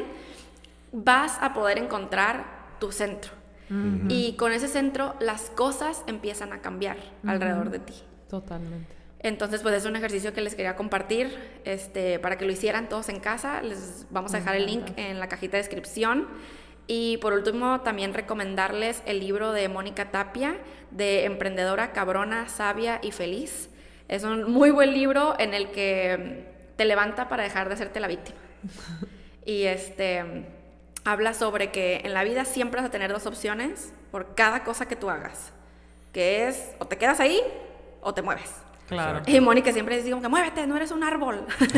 vas a poder encontrar tu centro. Uh-huh. Y con ese centro las cosas empiezan a cambiar uh-huh. alrededor de ti. Totalmente. Entonces, pues es un ejercicio que les quería compartir, este, para que lo hicieran todos en casa. Les vamos a dejar el link en la cajita de descripción. Y por último, también recomendarles el libro de Mónica Tapia, de Emprendedora, Cabrona, Sabia y Feliz. Es un muy buen libro en el que te levanta para dejar de hacerte la víctima. Y este... habla sobre que en la vida siempre vas a tener dos opciones por cada cosa que tú hagas, que es o te quedas ahí o te mueves. Claro. Y Mónica siempre dice como que muévete, no eres un árbol. Sí,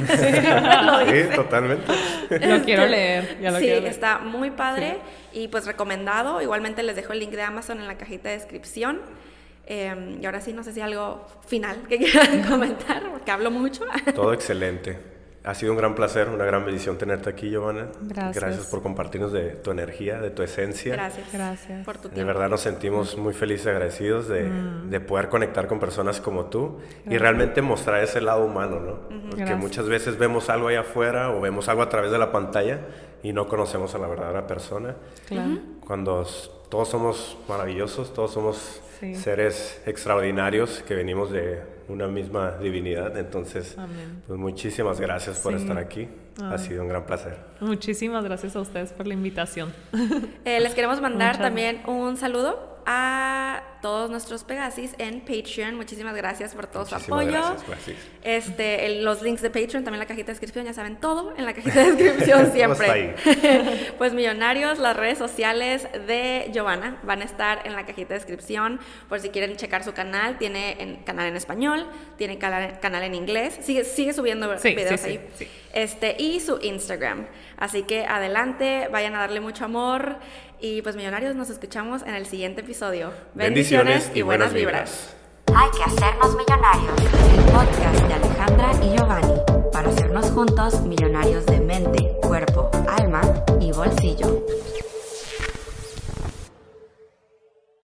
sí, totalmente. Lo quiero leer. Ya lo sí, quiero leer. Está muy padre sí. y pues recomendado. Igualmente les dejo el link de Amazon en la cajita de descripción. Eh, y ahora sí, no sé si algo final que quieran comentar, porque hablo mucho. Todo excelente. Ha sido un gran placer, una gran bendición tenerte aquí, Giovanna. Gracias. Gracias por compartirnos de tu energía, de tu esencia. Gracias. Gracias. Por tu tiempo. De verdad nos sentimos muy felices y agradecidos de, mm. de poder conectar con personas como tú. Gracias. Y realmente mostrar ese lado humano, ¿no? Uh-huh. Porque Gracias. muchas veces vemos algo allá afuera o vemos algo a través de la pantalla y no conocemos a la verdadera persona. Claro. Uh-huh. Cuando todos somos maravillosos, todos somos sí. seres extraordinarios que venimos de una misma divinidad. Entonces, Amén. Pues muchísimas gracias por sí. estar aquí. Amén. Ha sido un gran placer. Muchísimas gracias a ustedes por la invitación. Eh, les queremos mandar Muchas también un saludo a todos nuestros Pegasis en Patreon. Muchísimas gracias por todo Muchísimas su apoyo. Gracias, gracias. Este, el, los links de Patreon, también la cajita de descripción, ya saben todo en la cajita de descripción siempre. Pues Millonarios, las redes sociales de Giovanna van a estar en la cajita de descripción por si quieren checar su canal. Tiene en, canal en español, tiene canal, canal en inglés, sigue, sigue subiendo sí, videos sí, ahí. Sí, sí. Este, y su Instagram. Así que adelante, vayan a darle mucho amor. Y pues Millonarios, nos escuchamos en el siguiente episodio. Bendiciones, Bendiciones y, y buenas vibras. Hay que hacernos millonarios. El podcast de Alejandra y Giovanni. Para hacernos juntos millonarios de mente, cuerpo, alma y bolsillo.